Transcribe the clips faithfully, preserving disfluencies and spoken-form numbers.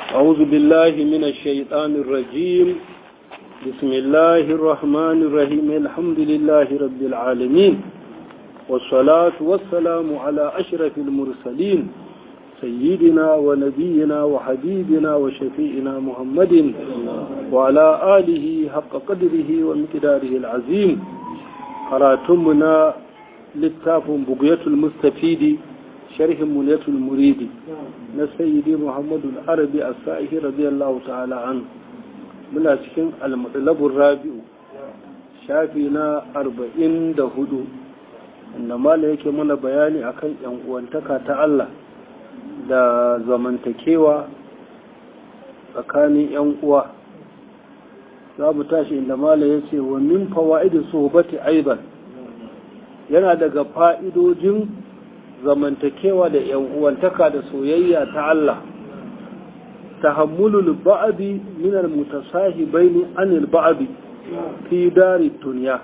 أعوذ بالله من الشيطان الرجيم. بسم الله الرحمن الرحيم. الحمد لله رب العالمين، والصلاة والسلام على أشرف المرسلين سيدنا ونبينا وحبيبنا وشفيئنا محمد وعلى آله حق قدره ومقداره العظيم. قراتمنا للتاف بقية المستفيد شرح منية المريد نسيدي محمد العربي السائح رضي الله تعالى عنه. من أسكن المطلب الرابع شافينا أربعين دهدو إنما ليك من بياني أكن وانتكى تعالى da zamantakewa tsakanin yan uwa. Za mu tashi inda mala ya ce wa min fawa'idin sohbati aiban, yana daga fa'idojin zamantakewa da yan uwantaka da soyayya ta Allah, tahammulul ba'di min al-mutasahibaini anil ba'di fi dari dunya,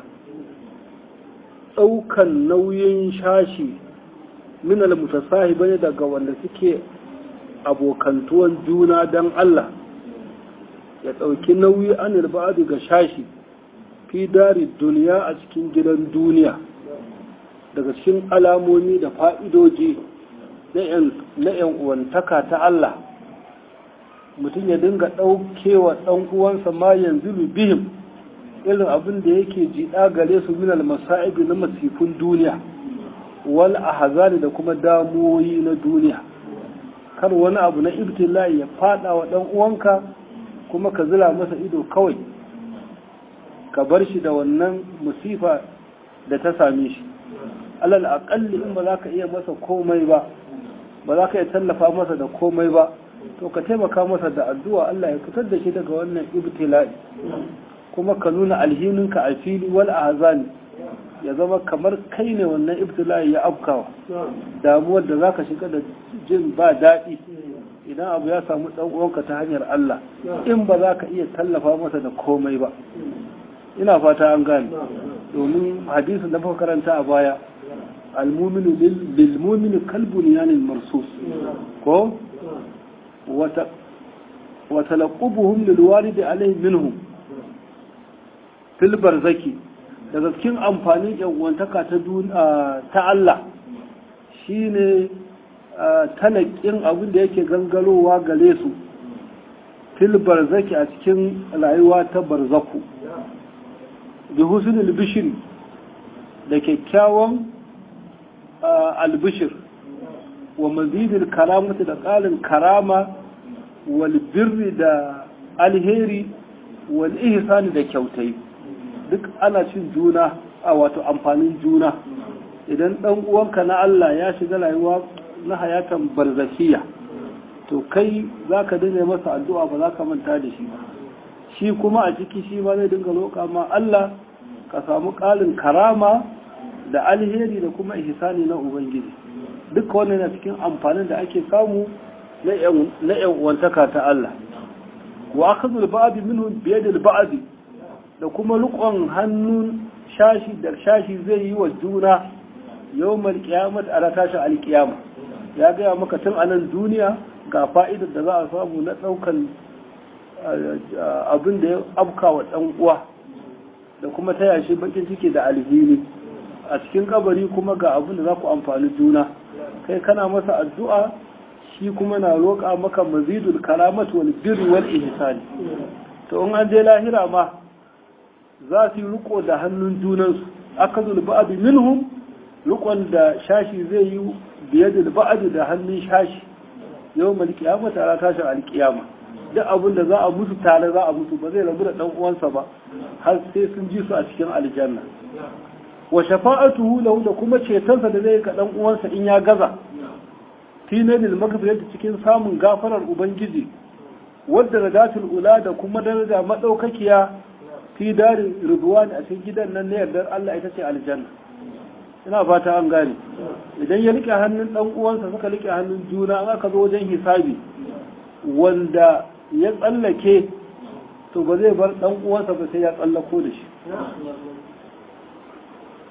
daukan nauyin shashi min al-mutasahibaini daga wanda suke abokantuwan juna dan Allah, ya dauki nauyi anil ba'di ga shashi fi dari dunya a cikin gidan duniya. Daga cikin alamomi da fa'idoji na ‘yan uwantaka ta Allah, mutum ya dinga ɗaukewa ɗan uwansa ma yanzu bihim irin abin da yake jiɗa gare su minal masa'ibi na masifin duniya, wal ahzani da kuma damuwoyi na duniya. Kar wani abu na ibtila'i ya faɗa wa ɗan uwanka kuma ka zira masa ido kawai, ka bar shi da wannan musifa da ta same shi. Alal aƙalli in ba za ka iya masa komai ba, ba za ka iya tallafa masa da komai ba, to ka taimaka masa da addu'a Allah ya fitar da shi daga wannan ibtila'i, kuma ka nuna alhininka a fili wal ahzani, ya zama kamar kai ne wannan ibtila'i ya afkawa, damuwar da za ka shiga da jin ba daɗi idan abu ya samu ɗan uwanka ta hanyar Allah, in ba za ka iya tallafa masa da komai ba. Ina fata an gane, domin hadisin da muka karanta a baya, المؤمن بالمؤمن كالبنيان المرصوص كو وتلقبهم للوالد عليه منهم في البرزخي. daga cikin amfanin yanwantaka ta ta Allah shine talakin abin da yake gangarowa gare su fil barzaki a cikin rayuwa ta barzaku bi husnul bishri da kyakkyawan albishir wa mazidil karamati da ƙalin karama wal birri da alheri wal ihsani da kyautai. Duk ana cin juna a wato amfanin juna idan ɗan uwanka na Allah ya shiga rayuwa na hayatan barzakiya, to kai za ka dinga masa addu'a ba za ka manta da shi ba, shi kuma a ciki shi ma zai dinga roƙa ma Allah ka samu ƙalin karama da alheri da kuma ihsani na Ubangiji. Duka wannan na cikin amfanin da ake samu na ‘yan uwantaka ta Allah. Wa akhadul ba'd minhu bi yadil ba'd, da kuma rukon hannun shashi da shashi zai yi wa juna yawmal qiyamah ala tashi alqiyama. Ya ga maka tun anan duniya ga fa'idar da za a samu na daukan abin da ya afka wa dan uwa da kuma taya shi bakin ciki da alheri. A cikin kabari kuma ga abin da za ku amfani juna, kai kana masa addu'a, shi kuma na roƙa maka mazidul karamatu wal birri wal ihsani. To in an je lahira ma za su yi riko da hannun junansu, akazul ba'd minhum, rikon da shashi zai yi biyadul ba'd da hannun shashi yawmal qiyamah ta tashin alqiyama. Duk abin da za a musu tare za a musu, ba zai rabu da dan uwansa ba har sai sun ji su a cikin aljanna. Wa shafa'atuhu lahu, da kuma cetonsa da zai ka dan uwansa in ya gaza, fi nailil maghfirati cikin samun gafarar ubangiji, wadda radatul ula da kuma daraja madaukakiya fi dari ridwan a cikin gidan nan ne yardar Allah ita ce aljanna. Ina fata an gane, idan ya rike hannun dan uwansa suka rike hannun juna, an aka zo wajen hisabi wanda ya tsallake to ba zai bar dan uwansa ba sai ya tsallako da shi.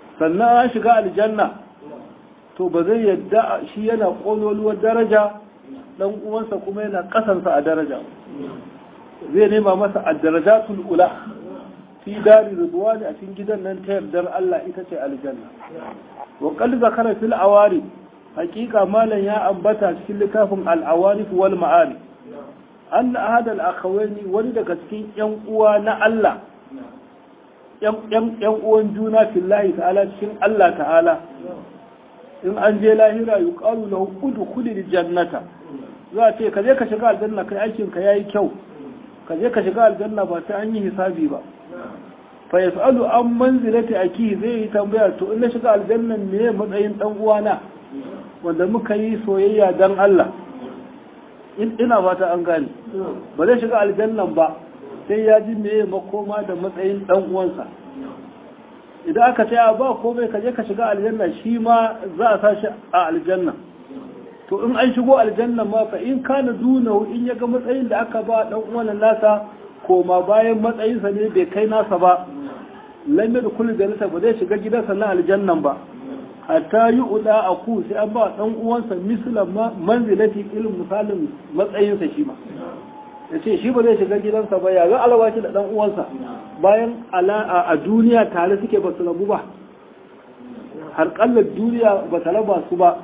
Sannan an shiga aljanna to ba zai yadda shi yana ƙololuwar daraja dan uwansa kuma yana kasansa a daraja zai nema masa ad-darajatul ula fi dari ridwani a cikin gidan nan ta yardar Allah ita ce aljanna wa qad zakara fil awari haqiqa malan ya ambata cikin littafin al-awarif wal ma'arif anna ahad al-akhawani wani daga cikin yan uwa na Allah yan uwan juna fillahi ta'ala cikin Allah ta'ala in an je lahira yuqalu lahu udkhulil jannata za a ce ka je ka shiga aljanna kai aikin ka yayi kyau ka je ka shiga aljanna ba sai an yi hisabi ba fa yasalu an manzilati aki zai yi tambaya to in na shiga aljanna me matsayin dan uwana wanda muka yi soyayya dan Allah ina fata an gane ba zai shiga aljannan ba sai ya ji me makoma da matsayin dan uwansa idan aka ce ba komai ka je ka shiga aljanna shi ma za a sashi a aljanna to in an shigo aljanna ma fa in kana dunahu in yaga matsayin da aka ba dan uwan nasa koma bayan matsayinsa ne bai kai nasa ba lam yadkhul jannata ba zai shiga gidansa na aljannan ba hatta yu'da aku sai an ba dan uwansa mislan manzilati ilm misalin matsayinsa shi ma yace shi ba zai shiga gidansa ba ya ga alawaci da dan uwansa bayan a duniya tare suke ba su rabu ba har kallar duniya ba ta raba su ba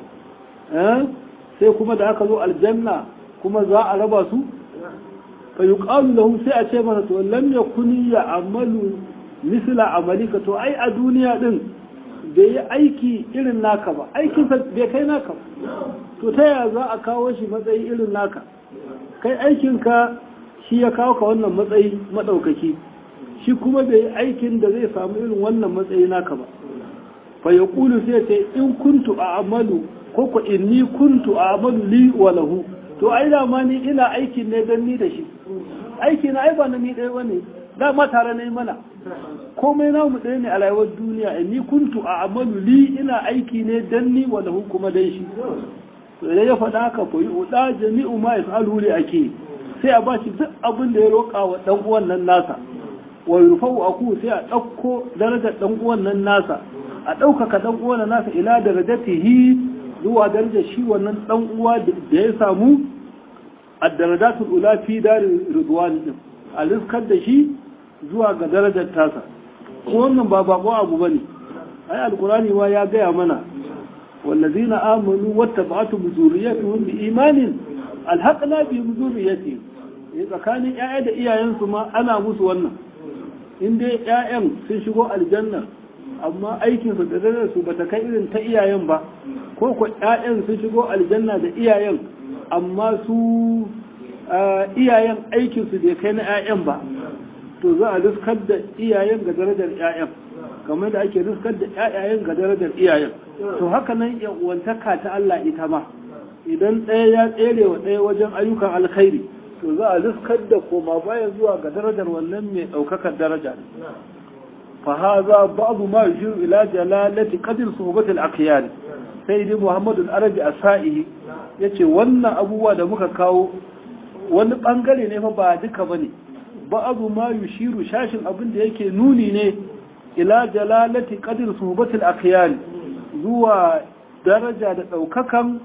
sai kuma da aka zo aljanna kuma za a raba su fa yuqalu lahu sai a ce masa to lam yakuni ya amalu misla amalika to ai a duniya din bai yi aiki irin naka ba aikin sa bai kai naka ba to ta yaya za a kawo shi matsayi irin naka kai aikinka shi ya kawo ka wannan matsayi madaukaki shi kuma bai yi aikin da zai samu irin wannan matsayi naka ba fa yaqulu sai ce in kuntu a'malu ko ko inni kuntu a'malu li wa lahu to ai da ma ni ina aikin ne dan ni da shi aiki na ai ba na ni dai bane da ma tare ne mana komai na mu ɗaya ne a rayuwar duniya inni kuntu a'malu li ina aiki ne dan ni wa lahu kuma dan shi to idan ya faɗa haka fa yu'da jami'u ma yaf'alu li ake sai a bashi duk abin da ya roƙa wa dan uwan nan nasa wa yurfa'u aku sai a ɗauko darajar dan uwan nan nasa a ɗaukaka dan uwan nan nasa ila darajatihi zuwa darajar shi wannan dan uwa da ya samu ad-darajatul ula fi dari ridwan din a riskar da shi zuwa ga darajar tasa ko wannan ba bako abu bane ai alqurani wa ya gaya mana wallazina amanu wattaba'tu zurriyyatuhum biimanin alhaqna bi zurriyyatihim eh tsakanin ƴaƴa da iyayensu ma ana musu wannan in dai ƴaƴan sun shigo aljanna amma aikin su da darajar su bata kai irin ta iyayen ba ko ko ƴaƴan sun shigo aljanna da iyayen amma su iyayen aikin su bai kai na ƴaƴan ba to za a riskar da iyayen ga darajar ƴaƴan kamar da ake riskar da ƴaƴayen ga darajar iyayen to haka nan uwantaka ta Allah ita ma idan ɗaya ya tsere wa ɗaya wajen ayyukan alkhairi to za a riskar da koma bayan zuwa ga darajar wannan mai ɗaukakar daraja fa haza ba'du ma yushiru ila jalalati qadr suhbat al-aqyar sayyidi muhammad al-arabi as-sa'i yace wannan abubuwa da muka kawo wani bangare ne fa ba duka bane ba'adu ma yushiru shashin abin da yake nuni ne ila jalalati qadr suhbatil akhyar zuwa daraja da daukakan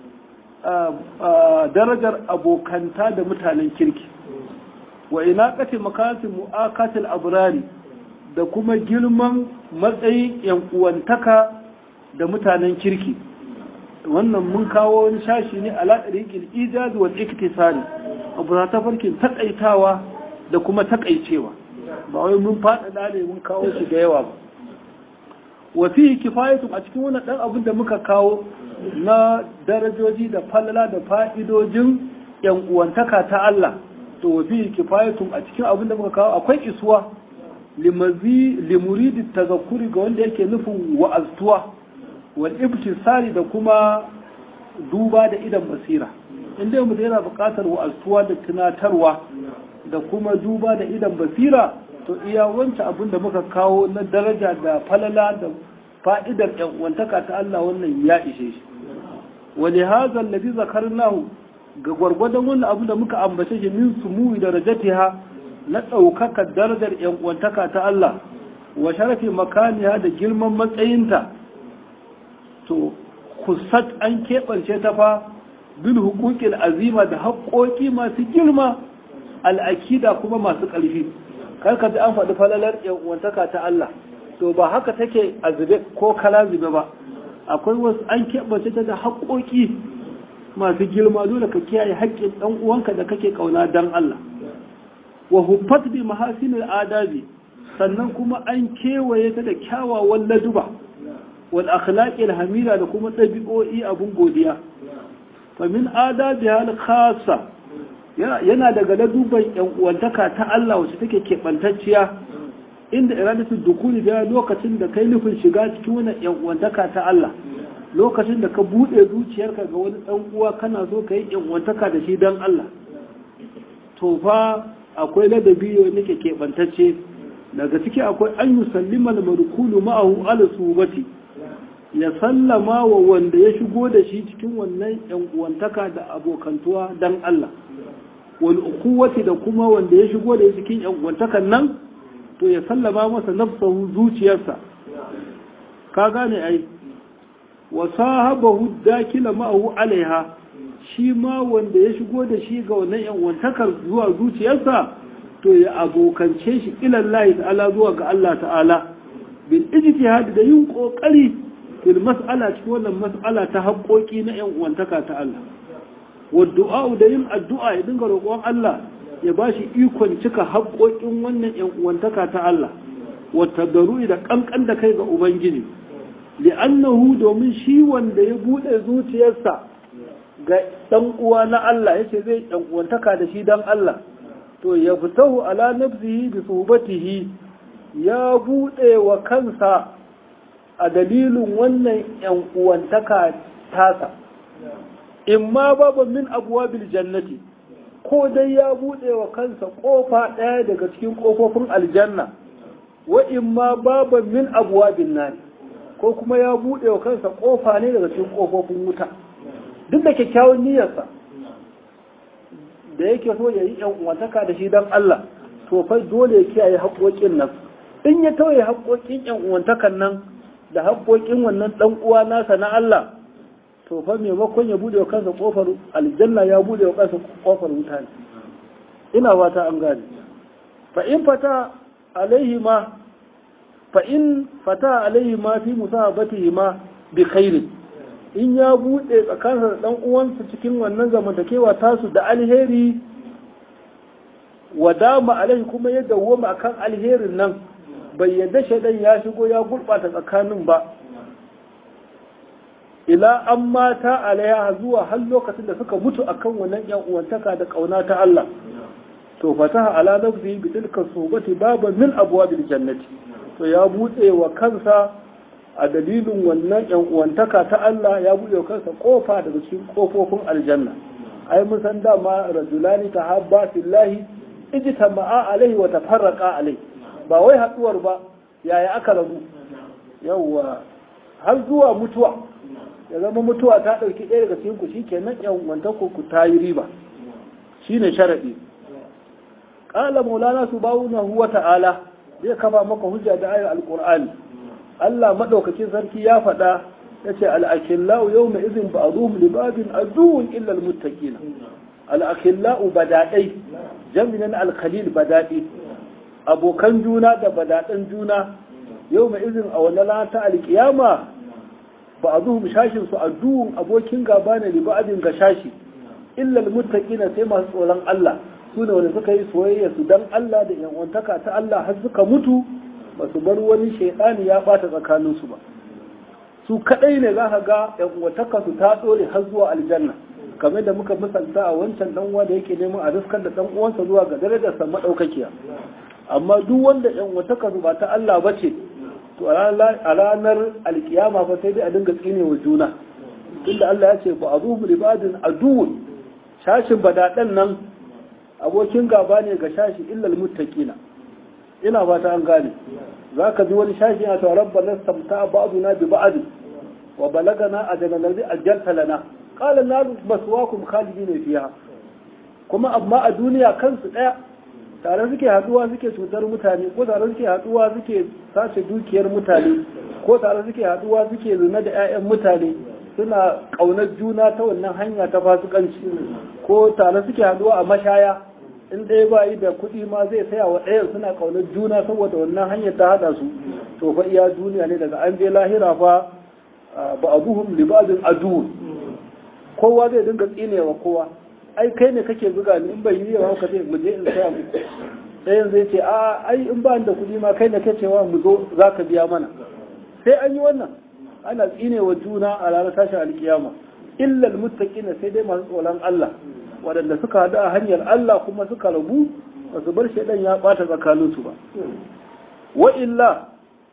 darajar abokanta da mutanen kirki wa inaqati makati mu'akatil abrari da kuma girman matsayin yan uwantaka da mutanen kirki wannan mun kawo wani shashi ne ala tariqil ijaz wal iktisari abu ta farkin takaitawa da kuma takaicewa ba wai mun faɗaɗa ne mun kawo shi da yawa ba wa fi kifayatu a cikin wannan dan abin da muka kawo na darajoji da falala da fa'idojin yan uwantaka ta Allah to wa fi kifayatu a cikin abin da muka kawo akwai isuwa limazi limuridi tazakkuri ga wanda yake nufin wa'aztuwa wal ibtisari da kuma duba da idan basira inda mutum yana buƙatar wa'aztuwa da tunatarwa da kuma duba da idan basira to iya wancan abin da muka kawo na daraja da falala da fa'idar ƴan'uwantaka ta Allah wannan ya ishe shi wani hazan da fi zakarnahu ga gwargwadon wannan abin da muka ambace shi min sumuwi da rajatiha na ɗaukakar darajar ƴan'uwantaka ta Allah wa sharafi makaniya da girman matsayinta to kusat an keɓance ta fa bil huquqil azima da haƙoƙi masu girma al'akida kuma masu ƙarfi kar ka ji an faɗi falalar wantaka ta Allah to ba haka take a zube ko kala zube ba akwai wasu an keɓance ta da haƙoƙi masu girma dole ka kiyaye haƙƙin ɗan uwanka da kake ƙauna dan Allah wa huffat bi mahasinil adabi sannan kuma an kewaye ta da kyawawan laduba wal akhlaqil hamida da kuma ɗabi'o'i abun godiya fa min adabi hal khassa yana daga laduban yan uwantaka ta Allah wacce take keɓantacciya inda iradatu dukuli da lokacin da kai nufin shiga cikin wannan yan uwantaka ta Allah lokacin da ka bude zuciyarka ga wani dan uwa kana so ka yi yan uwantaka da shi dan Allah to fa akwai ladabi wanda yake keɓantacce daga ciki akwai an yusallima al-markulu ma'ahu ala subati ya sallama wa wanda ya shigo da shi cikin wannan yan uwantaka da abokantuwa dan Allah wal ukuwati da kuma wanda ya shigo da cikin yan uwantakan nan to ya sallama masa nafsahu zuciyarsa ka gane ai wa sahabahu dakila ma'ahu alaiha shi ma wanda ya shigo da shi ga wannan yan uwantakar zuwa zuciyarsa to ya abokance shi ila Allah ta'ala zuwa ga Allah ta'ala bil ijtihad da yin kokari fil mas'ala cikin wannan mas'ala ta haƙoƙi na yan uwantaka ta Allah wa du'a da yin addu'a ya dinga roƙon Allah ya bashi ikon cika haƙoƙin wannan yan uwantaka ta Allah wa tadarru'i da kankan da kai ga ubangiji li'annahu domin shi wanda ya bude zuciyarsa ga dan uwa na Allah yace zai yan uwantaka da shi dan Allah to ya fitahu ala nafsihi bi suhbatihi ya bude wa kansa a dalilin wannan yan uwantaka tasa imma babu min abwabil jannati ko dai ya bude wa kansa kofa daya daga cikin kofofin aljanna wa imma babu min abwabin nar ko kuma ya bude wa kansa kofa ne daga cikin kofofin wuta duk da kyakkyawan niyyarsa da yake so ya yi yan uwantaka da shi dan Allah to fa dole ya kiyaye haƙoƙin nan in ya tauye haƙoƙin yan uwantakan nan da haƙoƙin wannan dan uwa nasa na Allah to fa maimakon ya bude wa kansa kofar aljanna ya bude wa kansa kofar wuta ne ina fata an gane fa in fata alaihi ma fa in fata alaihi ma fi musahabatihi ma bi khairin in ya bude tsakaninsa da dan uwansa cikin wannan zamantakewa tasu da alheri wadama alaihi kuma ya dawwama akan alherin nan bai yadda shaidan ya shigo ya gurbata tsakanin ba ila an mata alaiha zuwa har lokacin da suka mutu akan wannan yan uwantaka da kauna ta Allah to fataha ala nafsi bi tilka subati baban min abwabil jannati to ya bude wa kansa a dalilin wannan yan uwantaka ta Allah ya bude wa kansa kofa daga cikin kofofin aljanna ai mun san dama rajulani tahabba fillahi ijtama'a alaihi wa tafarraqa alaihi ba wai haduwar ba yaya aka rabu yawa har zuwa mutuwa ya zama mutuwa ta ɗauki ɗaya daga cikin ku shikenan yan uwantaka ku ta yi riba shine sharadi qala maulana subhanahu wa ta'ala zai kaba maka hujja da ayar alqur'ani Allah madaukakin sarki ya faɗa yace al-akhillau yawma idhin ba'dhum li ba'din aduwwun illa al-muttaqin al-akhillau badadai jami'an al-khalil badadi abokan juna da badadan juna yawma idhin a wannan rana ta al-qiyama ba'dhum shashin su aduwwun abokin gaba ne li ba'din ga shashi illa al-muttaqin sai masu tsoron Allah su ne wanda suka yi soyayya su dan Allah da yanwantaka ta Allah har suka mutu ba su bar wani shaitani ya bata tsakaninsu ba su kadai ne za ka ga yanwantaka su ta dole har zuwa aljanna kamar da muka misalta a wancan dan uwa da yake neman a riskar da dan uwansa zuwa ga darajar sa madaukakiya amma duk wanda yanwantaka su ba ta Allah bace to a ranar alkiyama fa sai dai a dinga tsine wa juna inda Allah ya ce ba azuhu libadin aduwwun shashin badadan nan abokin gaba ne ga shashi illal muttaqina ina fata an gane zaka ji wani shashi ya ta rabbana samta ba'duna bi ba'd wa balagana ajala allazi ajjalta lana qala naru maswaakum khalidin fiha kuma amma a duniya kansu daya tare suke haduwa suke cutar mutane ko tare suke haduwa suke sace dukiyar mutane ko tare suke haduwa suke zina da ƴaƴan mutane suna ƙaunar juna ta wannan hanya ta fasikanci ko tare suke haduwa a mashaya in ɗaya ba yi da kuɗi ma zai saya wa ɗayan suna ƙaunar juna saboda wannan hanyar ta haɗa su to fa iya duniya ne daga an je lahira fa ba abuhum li ba'din adu kowa zai dinga tsinewa kowa ai kai ne kake buga ni in bai yi yawa ka ce mu je in saya muku ɗayan zai ce a ai in ba da kuɗi ma kai ne kace wa mu zo zaka biya mana sai an yi wannan ana tsinewa juna a ranar tashin alkiyama illa almuttaqina sai dai masu tsoron Allah waɗanda suka haɗu a hanyar Allah kuma suka rabu ba su bar shaidan ya ɓata tsakaninsu ba wa illa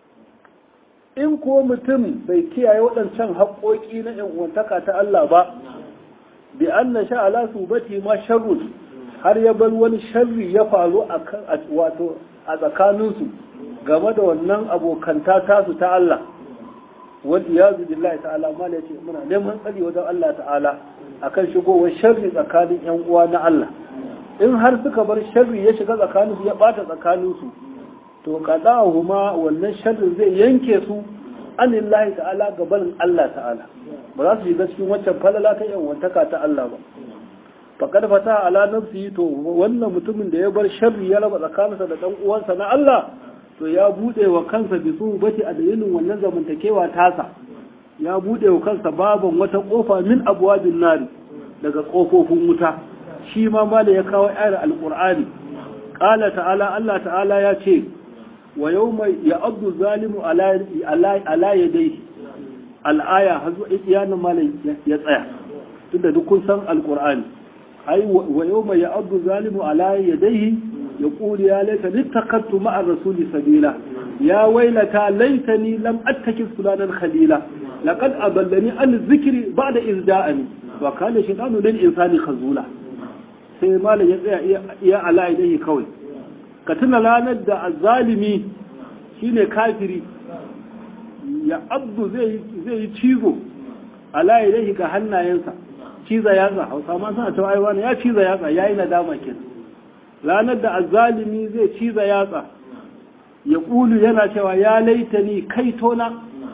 in ko mutum bai kiyaye waɗancan haƙoƙi na ‘yan'uwantaka ta Allah ba bi an na sha'ala su bati ma sharrun har ya bar wani sharri ya faru a wato a tsakaninsu game da wannan abokanta tasu ta Allah wanda ya zubi Allah ta'ala ma ya ce muna neman tsari wajen Allah ta'ala akan shigowar sharri tsakanin ‘yan uwa na Allah in har suka bar sharri ya shiga tsakaninsu ya ɓata tsakaninsu to qada'uhuma wannan sharrin zai yanke su anillahi ta'ala gaban Allah ta'ala ba za su shiga cikin waccan falala ta yan wantaka ta Allah ba faqad fata ala nafsi to wannan mutumin da ya bar sharri ya raba tsakaninsa da dan uwansa na Allah to ya bude wa kansa bi subati a dalilin wannan zamantakewa tasa ya bude wa kansa baban wata kofa min abwabin nari daga kofofin wuta shi ma mala ya kawo ayar alqur'ani qala ta'ala Allah ta'ala ya ce wa yau mai ya abdu zalimu ala ya dai al'aya hazo iyanin malai ya tsaya tun da dukkan san alkur'ani ai wa yau mai ya abdu zalimu ala ya dai ya ƙuri ya laita littakattu ma'ar rasuli sabila ya wailata laitani lam attaki fulanan khalila laqad aballani an zikri ba'da izda'ani wa kana shaytanu lil insani khazula sai malai ya tsaya iya ala ya dai kawai ka tuna ranar da azalimi shine kafiri ya abdu zai yi cizo ala ilaihi ga hannayensa ciza yatsa hausa ma suna cewa ai wani ya ciza yatsa yayi nadama kin ranar da azalimi zai ciza yatsa ya kulu yana cewa ya laitani kai tona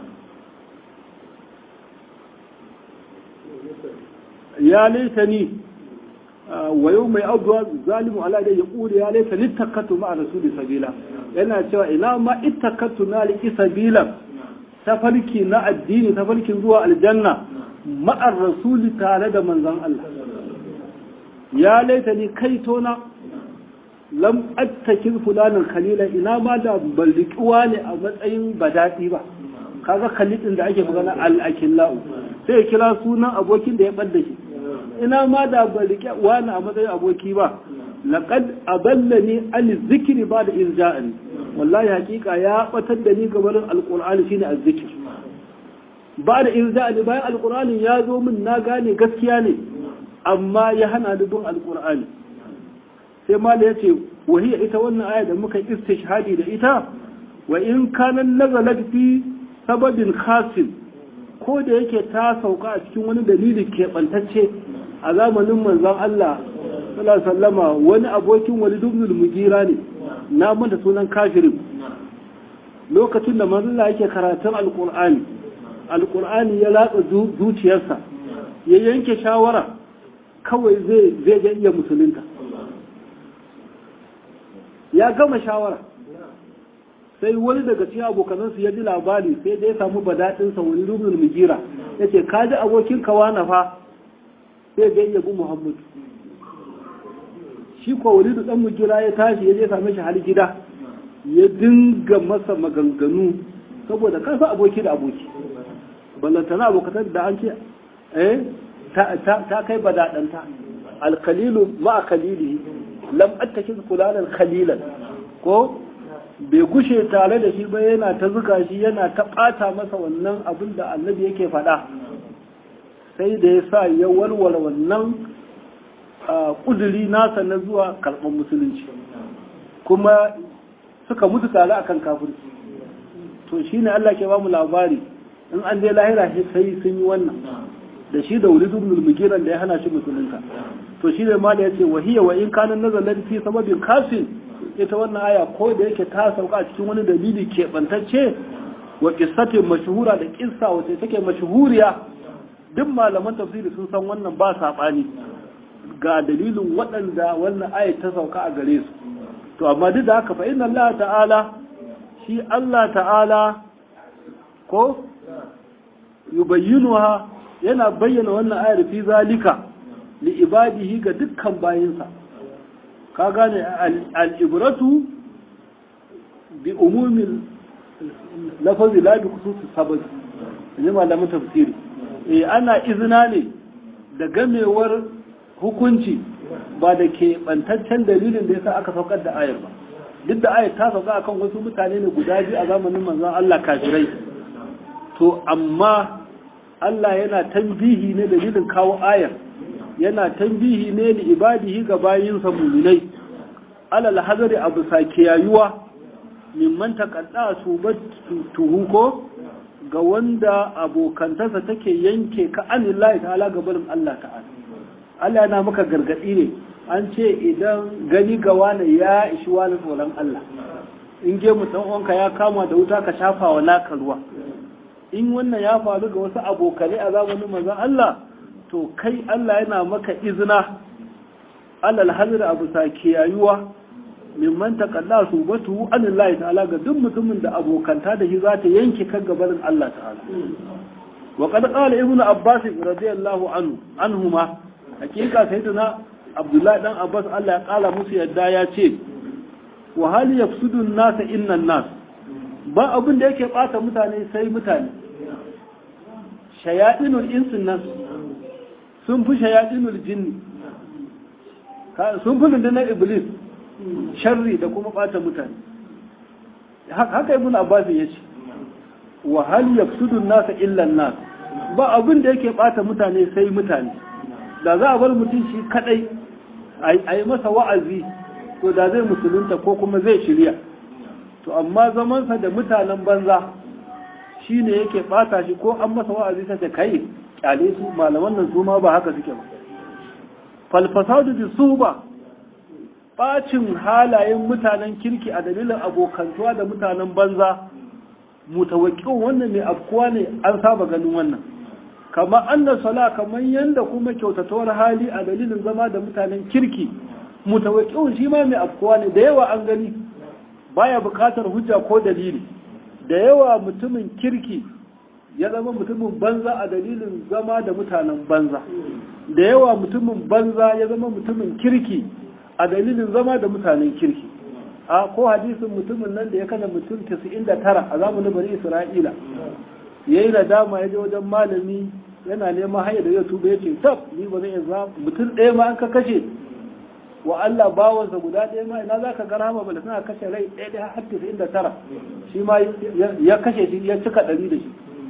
ya laitani wa yau mai abuwa zalimu ala da ya ƙuri ya laifin littakatu ma'a rasuli sabila yana cewa ina ma ittakatu na liki sabila tafarki na addini tafarkin zuwa aljanna ma'ar rasuli tare da manzan Allah ya laifin kai tona lam attakin fulanin khalila ina ma da ballikiwa ne a matsayin badaɗi ba kaga khalidin da ake magana al-akillahu sai ya kira sunan abokin da ya ɓadda shi ina ma da ba rike wani a matsayin aboki ba laqad aballani an zikri ba da irja'ani wallahi hakika ya batar da ni gaban alqur'ani shine azzikr ba da irja'ani bayan alqur'ani ya zo min na gane gaskiya ne amma ya hana ni bin alqur'ani sai ma da yace wahiya ita wannan aya da muka istishhadi da ita wa in kana nazalat fi sababin khasin ko da yake ta sauka a cikin wani dalili keɓantacce a zamanin manzon Allah sallallahu sallama wani abokin wani dubnul mugira ne na manta sunan kafirin lokacin da manzon Allah yake karatun alqur'ani alqur'ani ya latsa zuciyarsa ya yanke shawara kawai zai zai ga iya musulunta ya gama shawara sai wani daga cikin abokanansu ya ji labari sai da ya samu badaɗinsa wani dubnul mugira ya ce ka ji abokin kawana fa sai ga yabi Muhammadu shi ko walidu dan mugira ya tashi ya je same shi hal gida ya dinga masa maganganu saboda kansa aboki da aboki ballantana abokatar da an ce eh ta ta kai badadanta alqalilu ma qalilihi lam attakiz fulanan khalilan ko bai gushe tare da shi ba yana ta zuga shi yana ta bata masa wannan abin da annabi yake faɗa sai da ya sa ya walwala wannan ƙuduri nasa na zuwa karɓar musulunci kuma suka mutu tare akan kafirci to shi ne Allah ke ba mu labari in an je lahira sai sun yi wannan da shi da wuri zubnul mugiran da ya hana shi musulunta to shi ne ma da ya ce wahiya wa in kanan nazalar fi sababin kasin ita wannan aya ko da yake ta sauka a cikin wani dalili keɓantacce wa ƙissatin mashuhura da ƙissa wacce take mashuhuriya duk malaman tafsiri sun san wannan ba saɓani ga dalilin waɗanda wannan ayat ta sauka a gare su to amma duk da haka fa inna Allah ta'ala shi Allah ta'ala ko yubayyinuha yana bayyana wannan ayar fi zalika li ibadihi ga dukkan bayinsa ka gane al-ibratu bi umumin lafazi la bi khususi sabab ne malamin tafsiri eh ana izina ne da gamewar hukunci ba da ke bantaccen dalilin da yasa aka saukar da ayar ba duk da ayar ta sauka akan wasu mutane ne guda biyu a zamanin manzon Allah kafirai to amma Allah yana tanbihi ne dalilin kawo ayar yana tanbihi ne li ibadihi ga bayinsa mu'minai alal hazari abu sakiyayuwa mimman taqadda su tuhu ko ga wanda abokantarsa take yanke ka anillahi ta'ala ga barin Allah ta'ala Allah yana maka gargadi ne an ce idan gani ga wani ya ishi wani tsoron Allah in ge mu dan uwanka ya kama da wuta ka shafa wa naka ruwa in wannan ya faru ga wasu abokanai a zamanin manzon Allah to kai Allah yana maka izina alal hazir abu sakiyayuwa mimman taqalla subatu anillahi ta'ala ga duk mutumin da abokanta da shi za ta yanke kan gabarin Allah ta'ala wa qad qala ibnu abbas radiyallahu anhu anhuma hakika sayyidina abdullahi dan abbas Allah ya kala musu yadda ya ce wa hal yafsudu an-nas inna an-nas ba abin da yake bata mutane sai mutane shayadinul insin nas sun fi shayadinul jinni sun fi rundunar iblis sharri da kuma bata mutane haka ibn abbas ya ce wa hal yafsudu an-nas illa an-nas ba abin da yake bata mutane sai mutane da za a bar mutum shi kadai ai masa wa'azi to da zai musulunta ko kuma zai shirya to amma zamansa da mutanen banza shine yake bata shi ko an masa wa'azi sai kai kyale su malaman nan su ma ba haka suke ba fal fasadu bi suba bacin halayen mutanen kirki a dalilin abokantuwa da mutanen banza mutawakkin wannan mai afkuwa ne an saba ganin wannan kamar anna sala kamar yanda kuma kyautatawar hali a dalilin zama da mutanen kirki mutawakkin shi ma mai afkuwa ne da yawa an gani baya bukatar hujja ko dalili da yawa mutumin kirki ya zama mutumin banza a dalilin zama da mutanen banza da yawa mutumin banza ya zama mutumin kirki a dalilin zama da mutanen kirki a ko hadisin mutumin nan da ya kana mutum casa'in da tara a zamanin bani isra'ila ya yi nadama ya je wajen malami yana neman hanyar da ya tuba ya ce tab ni ba zai iya za mutum ɗaya ma an ka kashe wa Allah bawansa guda ɗaya ma ina za ka gara ma bala suna kashe rai ɗaya ɗaya har casa'in da tara shi ma ya kashe shi ya cika ɗari da shi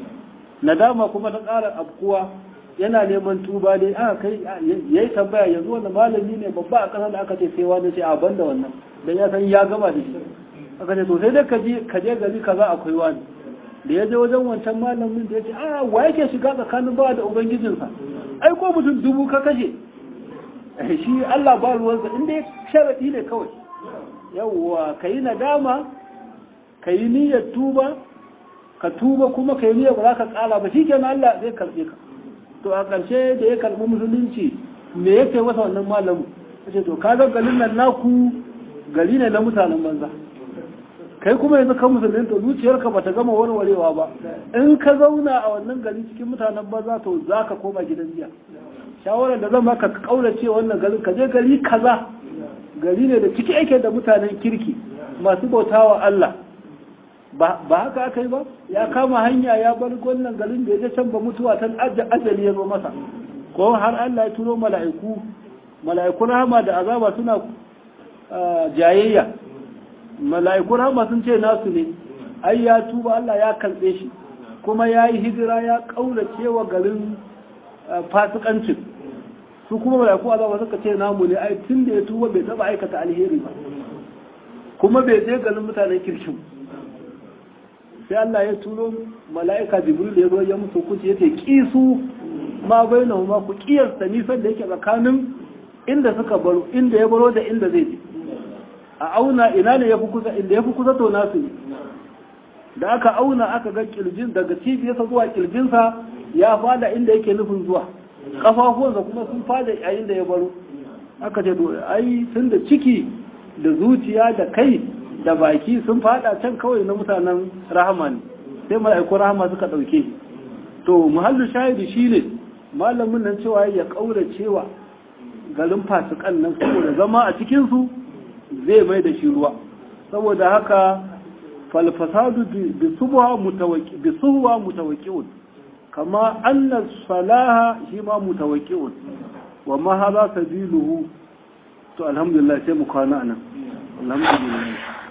nadama kuma ta ƙara afkuwa yana neman tuba dai aka kai ya yi tambaya yanzu wanda malami ne babba a ƙasar da aka ce sai wani ce a banda wannan don ya san ya gama da shi aka ce to sai dai ka je gari kaza akwai wani da ya je wajen wancan malamin da ya ce a wa yake shiga tsakanin bawa da ubangijinsa ai ko mutum dubu ka kashe shi Allah ba ruwansa inda ya sharaɗi ne kawai yawwa ka yi nadama ka yi niyyar tuba ka tuba kuma ka yi niyyar ba za ka ƙara ba shi kenan Allah zai karɓe ka to a ƙarshe da ya karɓi musulunci me ya kai masa wannan malamu ya ce to ka ga garin nan naku gari ne na mutanen banza kai kuma yanzu ka musulunci to zuciyarka ba ta gama warwarewa ba in ka zauna a wannan gari cikin mutanen banza to za ka koma gidan jiya shawarar da zan maka kaurace wannan garin ka je gari kaza gari ne da ciki yake da mutanen kirki masu bautawa Allah ba haka aka yi ba ya kama hanya ya bar wannan garin da ya je can ba mutuwa tan ajali ya zo masa ko har Allah ya turo mala'iku mala'ikun rahama da azaba suna jayayya mala'ikun rahama sun ce nasu ne ai ya tuba Allah ya karbe shi kuma ya yi hijira ya kaurace wa garin fasikancin su kuma mala'iku azaba suka ce namu ne ai tun da ya tuba bai taba aikata alheri ba kuma bai je garin mutanen kirkin sai Allah ya turo mala'ika Jibril ya zo ya musu kuce yace kisu ma bainahu ma ku kiyasta nisan da yake tsakanin inda suka baro inda ya baro da inda zai je a auna ina ne yafi kusa inda yafi kusa to nasu ne da aka auna aka ga kirjin daga cibiyarsa zuwa kirjinsa ya fada inda yake nufin zuwa kafafuwansa kuma sun fada yayin da ya baro aka ce to ai tun da ciki da zuciya da kai da baki sun fada can kawai na mutanen rahama ne sai mala'iku rahama suka dauke to muhallu shahidi shine malamin nan cewa ya kaura cewa garin fasikan nan saboda zama a cikin su zai mai da shi ruwa saboda haka fal fasadu bi subha mutawaqi bi suhwa mutawaqqiun kama anna salaha shi ma mutawaqqiun wa ma hadha sabiluhu to alhamdulillah sai mu kwana nan alhamdulillah